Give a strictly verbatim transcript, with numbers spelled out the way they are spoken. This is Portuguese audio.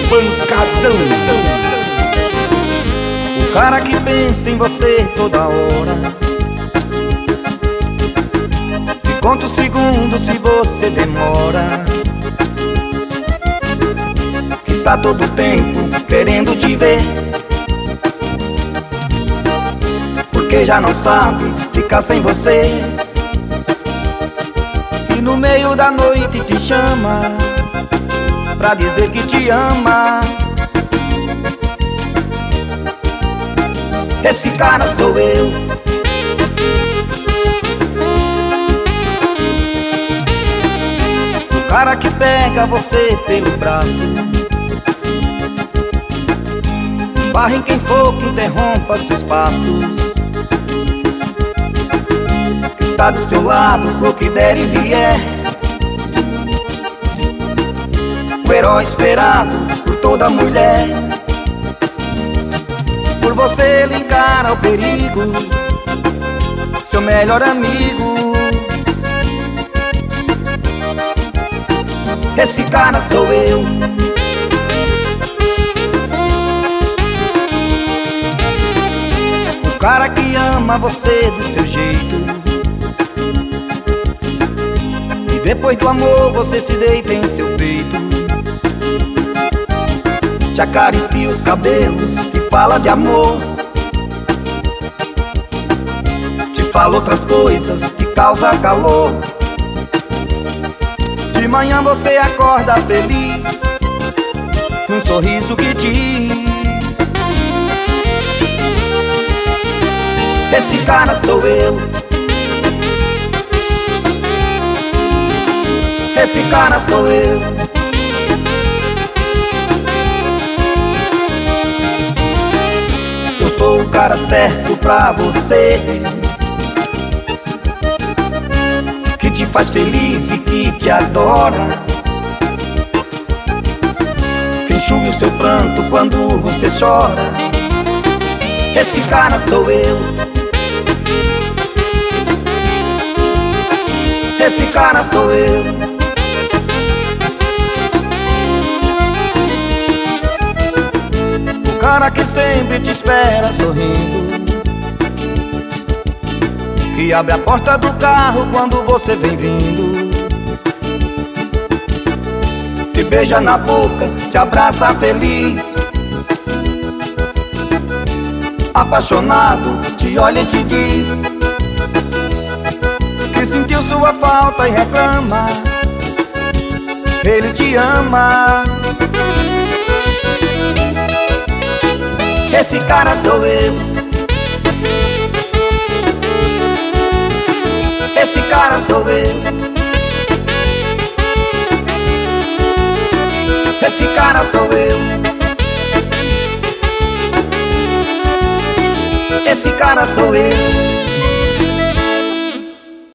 pancadão. O cara que pensa em você toda hora, te conta os segundos se você demora, que tá todo tempo querendo te ver, porque já não sabe ficar sem você. E no meio da noite te chama pra dizer que te ama. Esse cara sou eu. O cara que pega você pelo braço, esbarra em quem for que interrompa seus passos, que está do seu lado pro que der e vier, o herói esperado por toda mulher. Por você ele encara o perigo, seu melhor amigo. Esse cara sou eu. O cara que ama você do seu jeito, e depois do amor você se deita em seu peito, te acaricia os cabelos, fala de amor, te fala outras coisas que causam calor. De manhã você acorda feliz, um sorriso que diz: esse cara sou eu. Esse cara sou eu. Sou o cara certo pra você, que te faz feliz e que te adora, que enxuga o seu pranto quando você chora. Esse cara sou eu. Esse cara sou eu. O cara que sempre te espera sorrindo, que abre a porta do carro quando você vem vindo, te beija na boca, te abraça feliz, apaixonado, te olha e te diz que sentiu sua falta e reclama, ele te ama. Esse cara sou eu. Esse cara sou eu. Esse cara sou eu. Esse cara sou eu.